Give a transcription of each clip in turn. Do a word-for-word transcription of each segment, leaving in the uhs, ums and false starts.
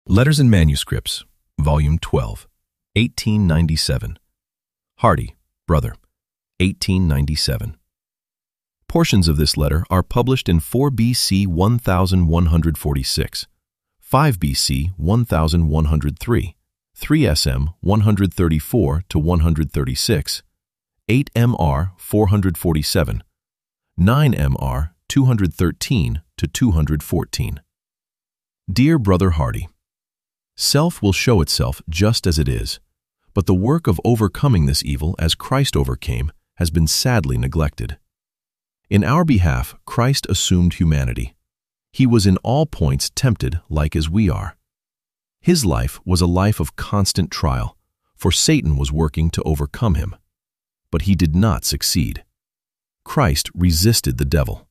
Letters and Manuscripts, Volume twelve, eighteen ninety-seven. Hardy, Brother, eighteen ninety-seven. Portions of this letter are published in four B C one thousand one hundred forty-six, five B C one thousand one hundred three, three S M one hundred thirty-four to one hundred thirty-six, eight M R four hundred forty-seven, nine M R two hundred thirteen to two hundred fourteen. Dear Brother Hardy, self will show itself just as it is, but the work of overcoming this evil as Christ overcame has been sadly neglected. In our behalf, Christ assumed humanity. He was in all points tempted like as we are. His life was a life of constant trial, for Satan was working to overcome him. But he did not succeed. Christ resisted the devil.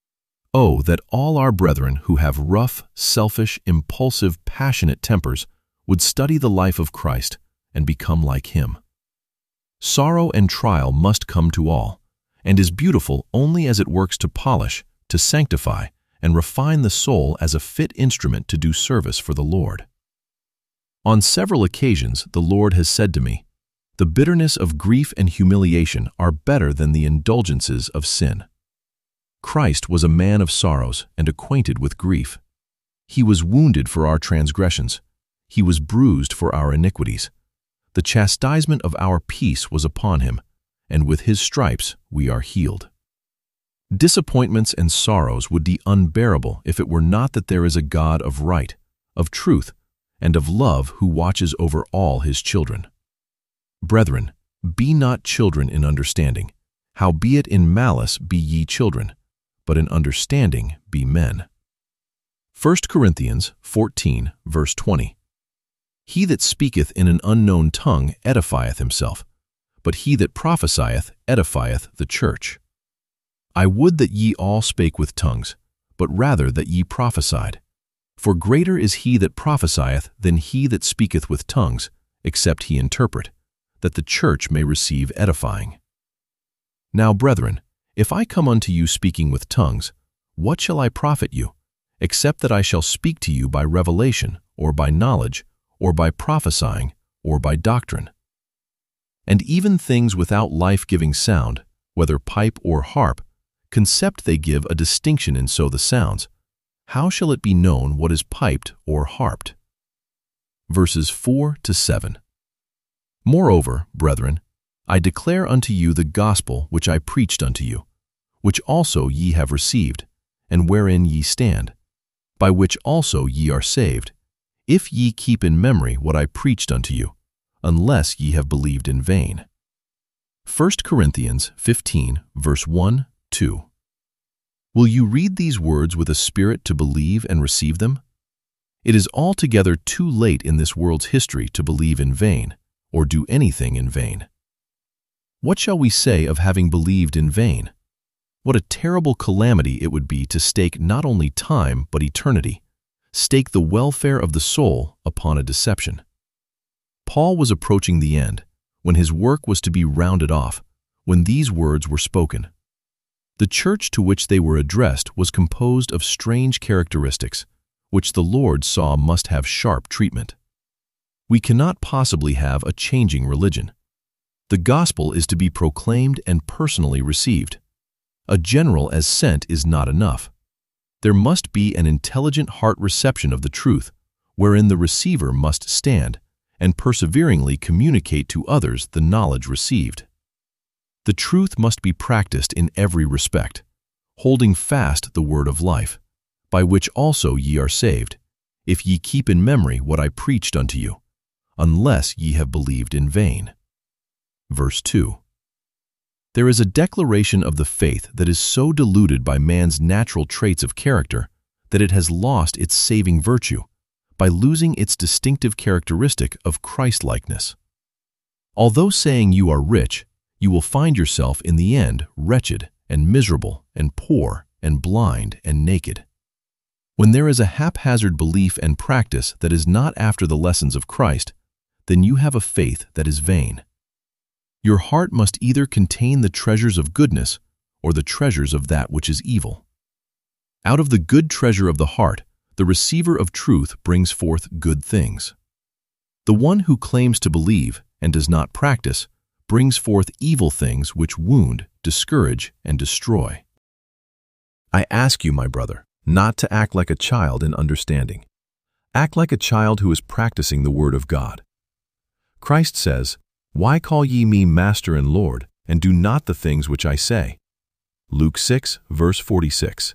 Oh, that all our brethren who have rough, selfish, impulsive, passionate tempers would study the life of Christ and become like him. Sorrow and trial must come to all, and is beautiful only as it works to polish, to sanctify, and refine the soul as a fit instrument to do service for the Lord. On several occasions the Lord has said to me, "The bitterness of grief and humiliation are better than the indulgences of sin." Christ was a man of sorrows and acquainted with grief. He was wounded for our transgressions. He was bruised for our iniquities. The chastisement of our peace was upon him, and with his stripes we are healed. Disappointments and sorrows would be unbearable if it were not that there is a God of right, of truth, and of love who watches over all his children. Brethren, be not children in understanding, howbeit in malice be ye children, but in understanding be men. First Corinthians fourteen, verse twenty. He that speaketh in an unknown tongue edifieth himself, but he that prophesieth edifieth the church. I would that ye all spake with tongues, but rather that ye prophesied. For greater is he that prophesieth than he that speaketh with tongues, except he interpret, that the church may receive edifying. Now, brethren, if I come unto you speaking with tongues, what shall I profit you, except that I shall speak to you by revelation, or by knowledge, or by prophesying, or by doctrine? And even things without life-giving sound, whether pipe or harp, concept they give a distinction in so the sounds. How shall it be known what is piped or harped? Verses four to seven. Moreover, brethren, I declare unto you the gospel which I preached unto you, which also ye have received, and wherein ye stand, by which also ye are saved, if ye keep in memory what I preached unto you, unless ye have believed in vain. First Corinthians fifteen, verse one, two. Will you read these words with a spirit to believe and receive them? It is altogether too late in this world's history to believe in vain, or do anything in vain. What shall we say of having believed in vain? What a terrible calamity it would be to stake not only time but eternity, stake the welfare of the soul upon a deception. Paul was approaching the end, when his work was to be rounded off, when these words were spoken. The church to which they were addressed was composed of strange characteristics, which the Lord saw must have sharp treatment. We cannot possibly have a changing religion. The gospel is to be proclaimed and personally received. A general as sent is not enough. There must be an intelligent heart reception of the truth, wherein the receiver must stand, and perseveringly communicate to others the knowledge received. The truth must be practiced in every respect, holding fast the word of life, by which also ye are saved, if ye keep in memory what I preached unto you, unless ye have believed in vain. Verse two. There is a declaration of the faith that is so diluted by man's natural traits of character that it has lost its saving virtue by losing its distinctive characteristic of Christ-likeness. Although saying you are rich, you will find yourself in the end wretched and miserable and poor and blind and naked. When there is a haphazard belief and practice that is not after the lessons of Christ, then you have a faith that is vain. Your heart must either contain the treasures of goodness or the treasures of that which is evil. Out of the good treasure of the heart, the receiver of truth brings forth good things. The one who claims to believe and does not practice brings forth evil things which wound, discourage, and destroy. I ask you, my brother, not to act like a child in understanding. Act like a child who is practicing the word of God. Christ says, "Why call ye me Master and Lord, and do not the things which I say?" Luke six, verse forty-six.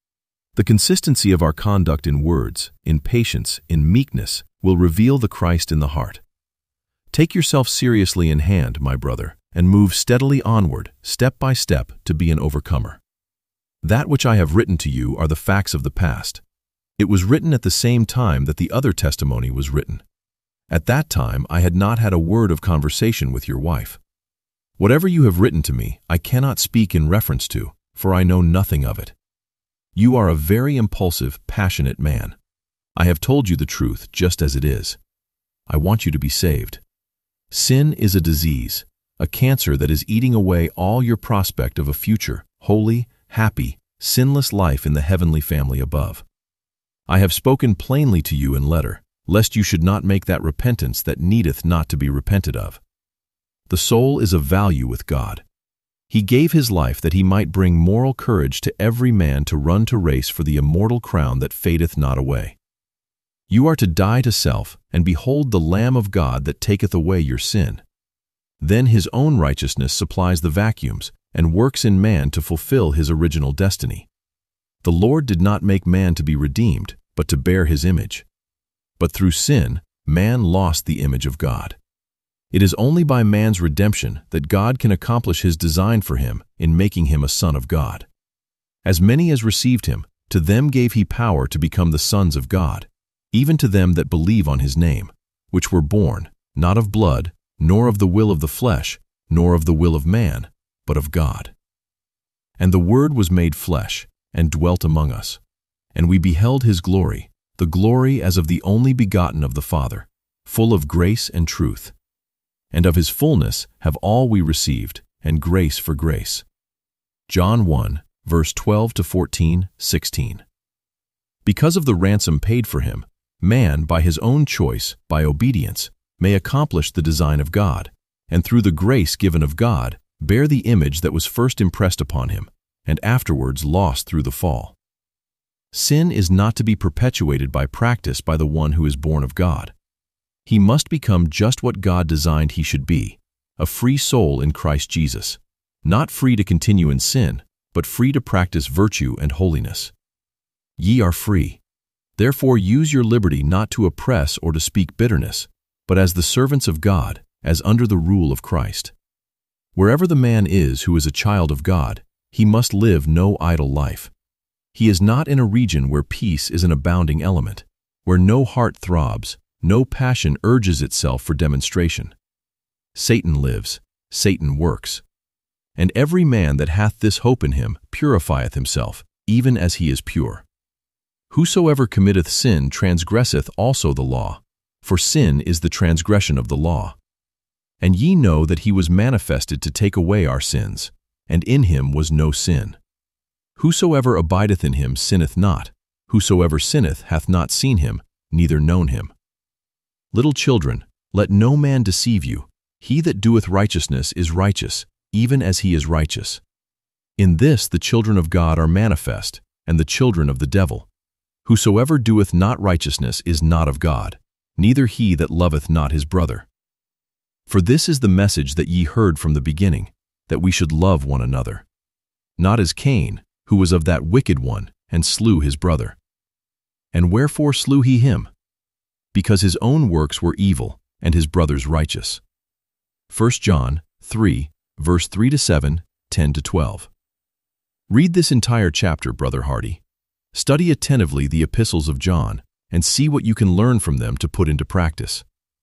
The consistency of our conduct in words, in patience, in meekness, will reveal the Christ in the heart. Take yourself seriously in hand, my brother, and move steadily onward, step by step, to be an overcomer. That which I have written to you are the facts of the past. It was written at the same time that the other testimony was written. At that time I had not had a word of conversation with your wife. Whatever you have written to me, I cannot speak in reference to, for I know nothing of it. You are a very impulsive, passionate man. I have told you the truth just as it is. I want you to be saved. Sin is a disease, a cancer that is eating away all your prospect of a future, holy, happy, sinless life in the heavenly family above. I have spoken plainly to you in letter, lest you should not make that repentance that needeth not to be repented of. The soul is of value with God. He gave his life that he might bring moral courage to every man to run to race for the immortal crown that fadeth not away. You are to die to self, and behold the Lamb of God that taketh away your sin. Then his own righteousness supplies the vacuums, and works in man to fulfill his original destiny. The Lord did not make man to be redeemed, but to bear his image. But through sin, man lost the image of God. It is only by man's redemption that God can accomplish his design for him in making him a son of God. As many as received him, to them gave he power to become the sons of God, even to them that believe on his name, which were born, not of blood, nor of the will of the flesh, nor of the will of man, but of God. And the Word was made flesh, and dwelt among us. And we beheld his glory, the glory as of the only begotten of the Father, full of grace and truth. And of his fullness have all we received, and grace for grace. John one, verse twelve to fourteen, sixteen. Because of the ransom paid for him, man, by his own choice, by obedience, may accomplish the design of God, and through the grace given of God, bear the image that was first impressed upon him, and afterwards lost through the fall. Sin is not to be perpetuated by practice by the one who is born of God. He must become just what God designed he should be, a free soul in Christ Jesus, not free to continue in sin, but free to practice virtue and holiness. Ye are free. Therefore use your liberty not to oppress or to speak bitterness, but as the servants of God, as under the rule of Christ. Wherever the man is who is a child of God, he must live no idle life. He is not in a region where peace is an abounding element, where no heart throbs, no passion urges itself for demonstration. Satan lives, Satan works. And every man that hath this hope in him purifieth himself, even as he is pure. Whosoever committeth sin transgresseth also the law, for sin is the transgression of the law. And ye know that he was manifested to take away our sins, and in him was no sin. Whosoever abideth in him sinneth not, whosoever sinneth hath not seen him, neither known him. Little children, let no man deceive you. He that doeth righteousness is righteous, even as he is righteous. In this the children of God are manifest, and the children of the devil. Whosoever doeth not righteousness is not of God, neither he that loveth not his brother. For this is the message that ye heard from the beginning, that we should love one another. Not as Cain, who was of that wicked one, and slew his brother. And wherefore slew he him? Because his own works were evil, and his brother's righteous. First John three, verse three to seven, ten to twelve. Read this entire chapter, Brother Hardy. Study attentively the epistles of John, and see what you can learn from them to put into practice.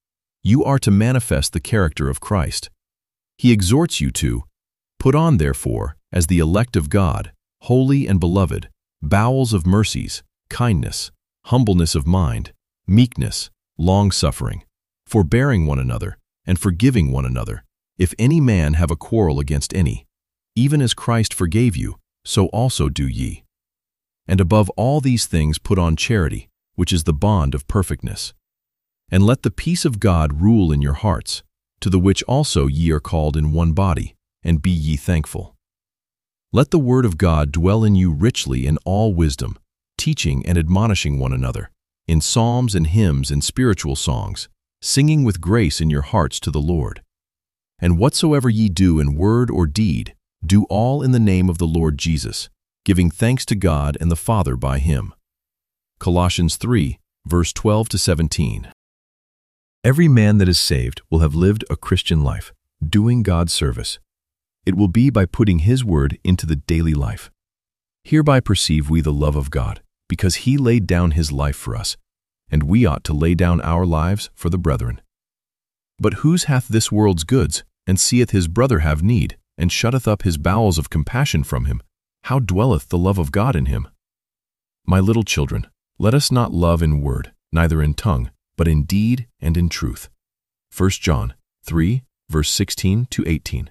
You are to manifest the character of Christ. He exhorts you to, put on, therefore, as the elect of God, holy and beloved, bowels of mercies, kindness, humbleness of mind, meekness, long-suffering, forbearing one another, and forgiving one another, if any man have a quarrel against any. Even as Christ forgave you, so also do ye. And above all these things put on charity, which is the bond of perfectness. And let the peace of God rule in your hearts, to the which also ye are called in one body, and be ye thankful. Let the word of God dwell in you richly in all wisdom, teaching and admonishing one another, in psalms and hymns and spiritual songs, singing with grace in your hearts to the Lord. And whatsoever ye do in word or deed, do all in the name of the Lord Jesus, giving thanks to God and the Father by him. Colossians three, verse twelve to seventeen. Every man that is saved will have lived a Christian life, doing God's service. It will be by putting his word into the daily life. Hereby perceive we the love of God, because he laid down his life for us, and we ought to lay down our lives for the brethren. But whose hath this world's goods, and seeth his brother have need, and shutteth up his bowels of compassion from him? How dwelleth the love of God in him? My little children, let us not love in word, neither in tongue, but in deed and in truth. First John three, verse sixteen to eighteen.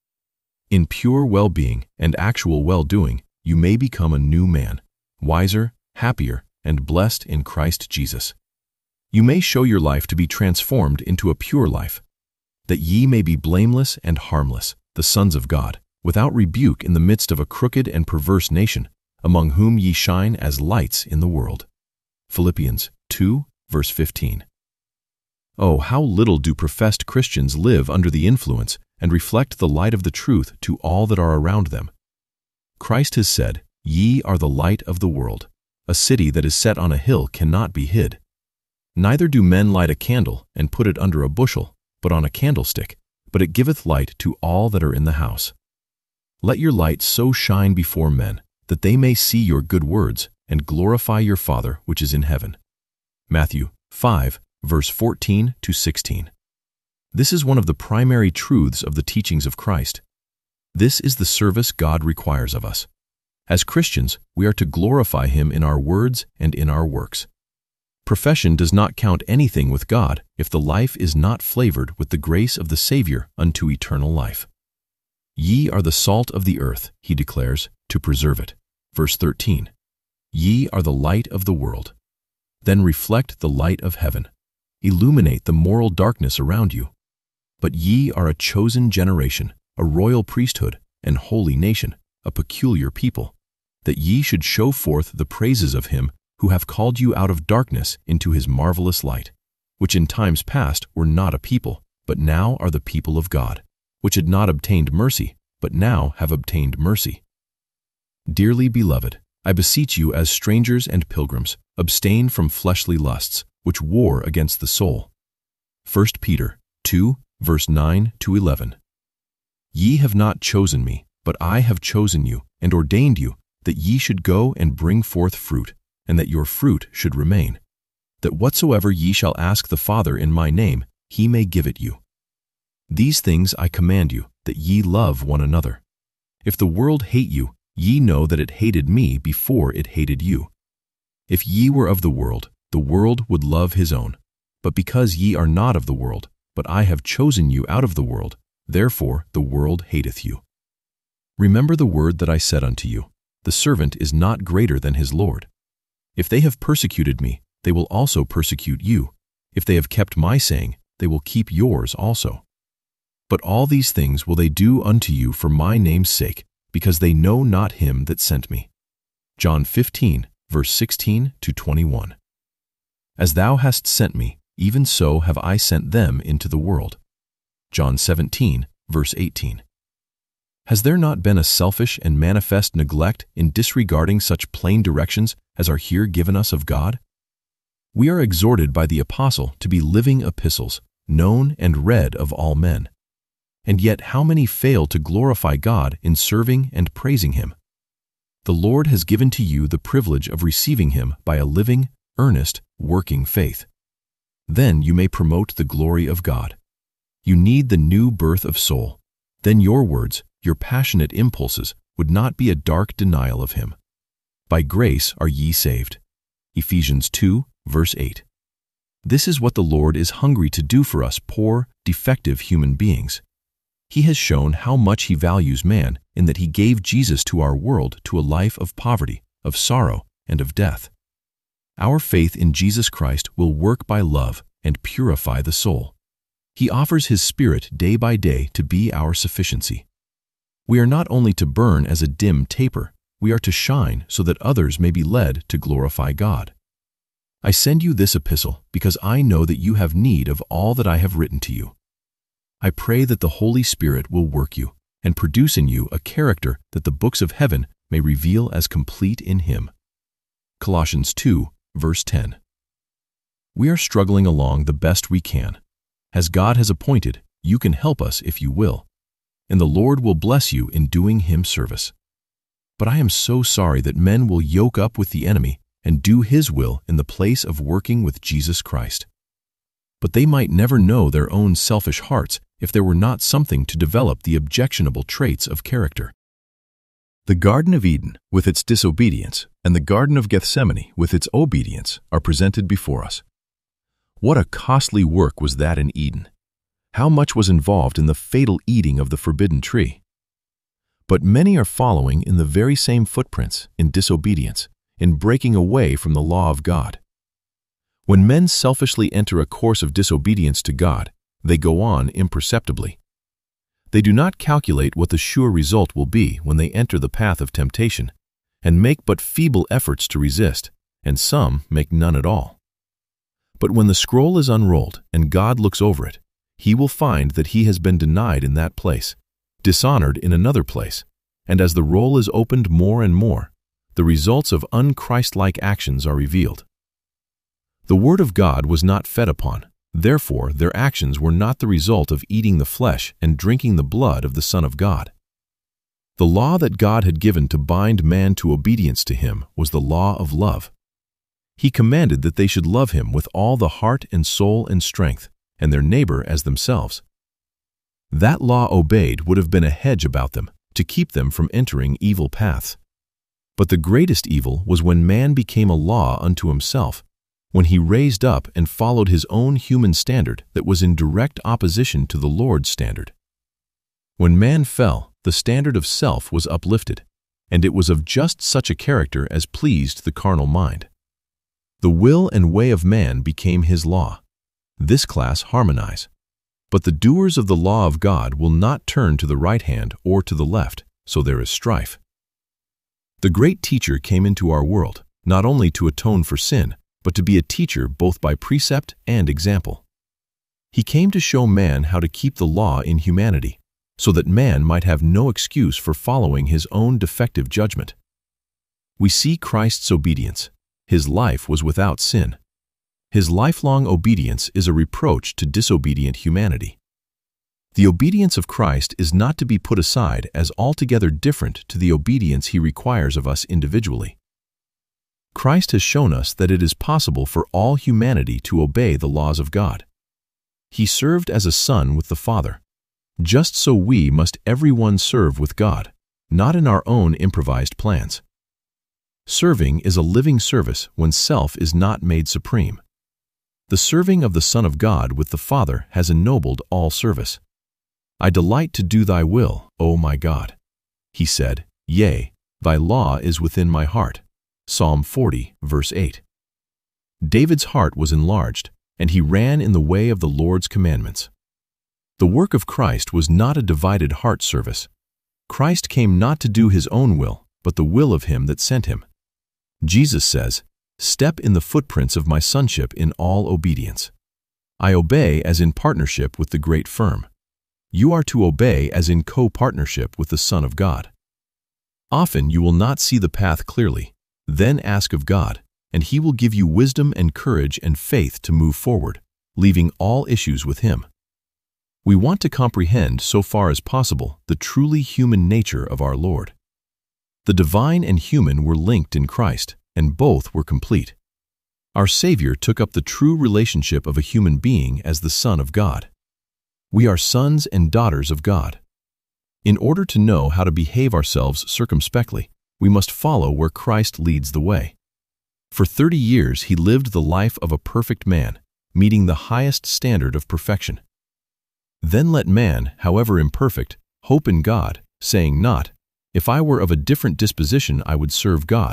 In pure well-being and actual well-doing, you may become a new man, wiser, happier, and blessed in Christ Jesus. You may show your life to be transformed into a pure life, that ye may be blameless and harmless, the sons of God, without rebuke in the midst of a crooked and perverse nation, among whom ye shine as lights in the world. Philippians two, verse fifteen. Oh, how little do professed Christians live under the influence and reflect the light of the truth to all that are around them. Christ has said, "Ye are the light of the world. A city that is set on a hill cannot be hid. Neither do men light a candle and put it under a bushel, but on a candlestick, but it giveth light to all that are in the house. Let your light so shine before men, that they may see your good words and glorify your Father which is in heaven." Matthew five, verse fourteen to sixteen. This is one of the primary truths of the teachings of Christ. This is the service God requires of us. As Christians, we are to glorify him in our words and in our works. Profession does not count anything with God if the life is not flavored with the grace of the Savior unto eternal life. Ye are the salt of the earth, he declares, to preserve it. Verse thirteen. Ye are the light of the world. Then reflect the light of heaven. Illuminate the moral darkness around you. But ye are a chosen generation, a royal priesthood, and holy nation, a peculiar people, that ye should show forth the praises of him who hath called you out of darkness into his marvelous light, which in times past were not a people, but now are the people of God, which had not obtained mercy, but now have obtained mercy. Dearly beloved, I beseech you as strangers and pilgrims, abstain from fleshly lusts, which war against the soul. First Peter two, verse nine to eleven. Ye have not chosen me, but I have chosen you, and ordained you, that ye should go and bring forth fruit, and that your fruit should remain, that whatsoever ye shall ask the Father in my name, he may give it you. These things I command you, that ye love one another. If the world hate you, ye know that it hated me before it hated you. If ye were of the world, the world would love his own. But because ye are not of the world, but I have chosen you out of the world, therefore the world hateth you. Remember the word that I said unto you, the servant is not greater than his Lord. If they have persecuted me, they will also persecute you. If they have kept my saying, they will keep yours also. But all these things will they do unto you for my name's sake, because they know not him that sent me. John fifteen, verse sixteen to twenty-one. As thou hast sent me, even so have I sent them into the world. John seventeen, verse eighteen. Has there not been a selfish and manifest neglect in disregarding such plain directions as are here given us of God? We are exhorted by the apostle to be living epistles, known and read of all men. And yet how many fail to glorify God in serving and praising him? The Lord has given to you the privilege of receiving him by a living, earnest, working faith. Then you may promote the glory of God. You need the new birth of soul. Then your words, your passionate impulses, would not be a dark denial of him. By grace are ye saved. Ephesians two, verse eight. This is what the Lord is hungry to do for us poor, defective human beings. He has shown how much he values man in that he gave Jesus to our world to a life of poverty, of sorrow, and of death. Our faith in Jesus Christ will work by love and purify the soul. He offers His Spirit day by day to be our sufficiency. We are not only to burn as a dim taper, we are to shine so that others may be led to glorify God. I send you this epistle because I know that you have need of all that I have written to you. I pray that the Holy Spirit will work you and produce in you a character that the books of heaven may reveal as complete in Him. Colossians two, verse ten. We are struggling along the best we can. As God has appointed, you can help us if you will, and the Lord will bless you in doing Him service. But I am so sorry that men will yoke up with the enemy and do his will in the place of working with Jesus Christ. But they might never know their own selfish hearts if there were not something to develop the objectionable traits of character. The Garden of Eden, with its disobedience, and the Garden of Gethsemane, with its obedience, are presented before us. What a costly work was that in Eden! How much was involved in the fatal eating of the forbidden tree? But many are following in the very same footprints, in disobedience, in breaking away from the law of God. When men selfishly enter a course of disobedience to God, they go on imperceptibly. They do not calculate what the sure result will be when they enter the path of temptation, and make but feeble efforts to resist, and some make none at all. But when the scroll is unrolled and God looks over it, He will find that he has been denied in that place, dishonored in another place, and as the roll is opened more and more, the results of un-Christ-like actions are revealed. The Word of God was not fed upon, therefore their actions were not the result of eating the flesh and drinking the blood of the Son of God. The law that God had given to bind man to obedience to Him was the law of love. He commanded that they should love Him with all the heart and soul and strength, and their neighbor as themselves. That law obeyed would have been a hedge about them, to keep them from entering evil paths. But the greatest evil was when man became a law unto himself, when he raised up and followed his own human standard that was in direct opposition to the Lord's standard. When man fell, the standard of self was uplifted, and it was of just such a character as pleased the carnal mind. The will and way of man became his law. This class harmonize. But the doers of the law of God will not turn to the right hand or to the left, so there is strife. The great teacher came into our world, not only to atone for sin, but to be a teacher both by precept and example. He came to show man how to keep the law in humanity, so that man might have no excuse for following his own defective judgment. We see Christ's obedience. His life was without sin. His lifelong obedience is a reproach to disobedient humanity. The obedience of Christ is not to be put aside as altogether different to the obedience He requires of us individually. Christ has shown us that it is possible for all humanity to obey the laws of God. He served as a son with the Father. Just so we must every one serve with God, not in our own improvised plans. Serving is a living service when self is not made supreme. The serving of the Son of God with the Father has ennobled all service. I delight to do thy will, O my God. He said, Yea, thy law is within my heart. Psalm forty, verse eight. David's heart was enlarged, and he ran in the way of the Lord's commandments. The work of Christ was not a divided heart service. Christ came not to do His own will, but the will of Him that sent Him. Jesus says, Step in the footprints of my sonship in all obedience. I obey as in partnership with the great firm. You are to obey as in co-partnership with the Son of God. Often you will not see the path clearly. Then ask of God, and He will give you wisdom and courage and faith to move forward, leaving all issues with Him. We want to comprehend, so far as possible, the truly human nature of our Lord. The divine and human were linked in Christ, and both were complete. Our Savior took up the true relationship of a human being as the Son of God. We are sons and daughters of God. In order to know how to behave ourselves circumspectly, we must follow where Christ leads the way. For thirty years He lived the life of a perfect man, meeting the highest standard of perfection. Then let man, however imperfect, hope in God, saying not, If I were of a different disposition I would serve God,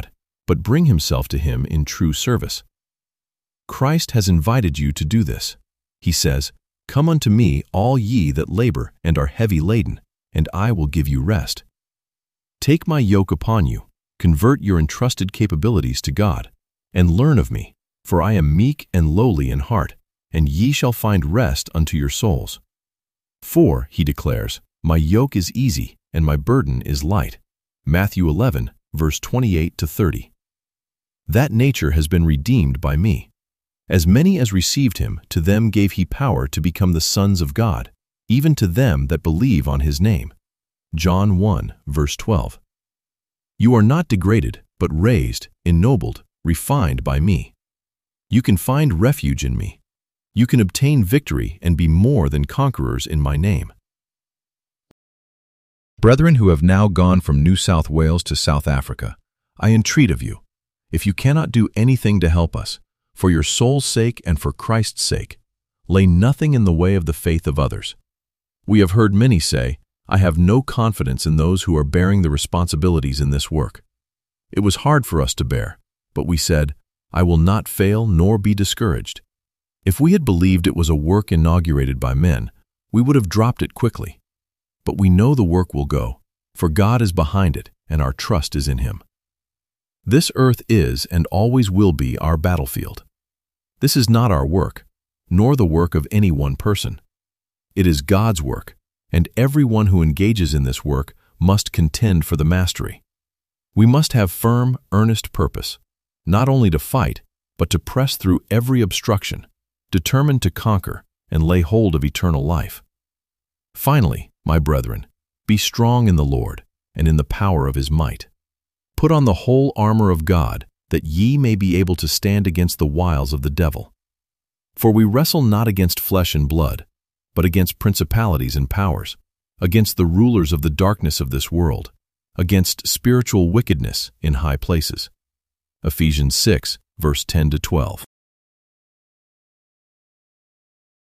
but bring himself to him in true service. Christ has invited you to do this. He says, "Come unto me, all ye that labor and are heavy laden, and I will give you rest." Take my yoke upon you, convert your entrusted capabilities to God, and learn of me, for I am meek and lowly in heart, and ye shall find rest unto your souls. For, he declares, my yoke is easy and my burden is light. Matthew eleven, verse twenty-eight to thirty. That nature has been redeemed by me. As many as received him, to them gave he power to become the sons of God, even to them that believe on his name. John one, verse twelve. You are not degraded, but raised, ennobled, refined by me. You can find refuge in me. You can obtain victory and be more than conquerors in my name. Brethren who have now gone from New South Wales to South Africa, I entreat of you, if you cannot do anything to help us, for your soul's sake and for Christ's sake, lay nothing in the way of the faith of others. We have heard many say, I have no confidence in those who are bearing the responsibilities in this work. It was hard for us to bear, but we said, I will not fail nor be discouraged. If we had believed it was a work inaugurated by men, we would have dropped it quickly. But we know the work will go, for God is behind it, and our trust is in him. This earth is and always will be our battlefield. This is not our work, nor the work of any one person. It is God's work, and everyone who engages in this work must contend for the mastery. We must have firm, earnest purpose, not only to fight, but to press through every obstruction, determined to conquer and lay hold of eternal life. Finally, my brethren, be strong in the Lord and in the power of his might. Put on the whole armor of God, that ye may be able to stand against the wiles of the devil. For we wrestle not against flesh and blood, but against principalities and powers, against the rulers of the darkness of this world, against spiritual wickedness in high places. Ephesians six, verse ten to twelve.